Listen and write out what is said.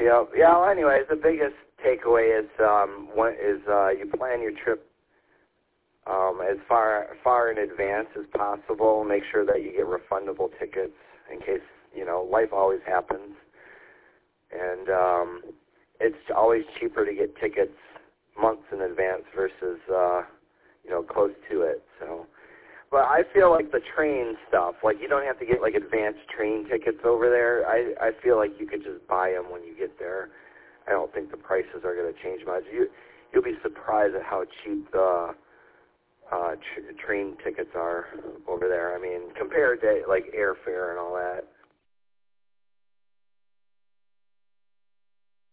Yep. Yeah. Well, anyways, the biggest takeaway is you plan your trip as far in advance as possible. Make sure that you get refundable tickets in case life always happens, and it's always cheaper to get tickets months in advance versus close to it. So. But I feel like the train stuff, like you don't have to get like advanced train tickets over there. I feel like you could just buy them when you get there. I don't think the prices are going to change much. You'll be surprised at how cheap the train tickets are over there. I mean, compared to like airfare and all that.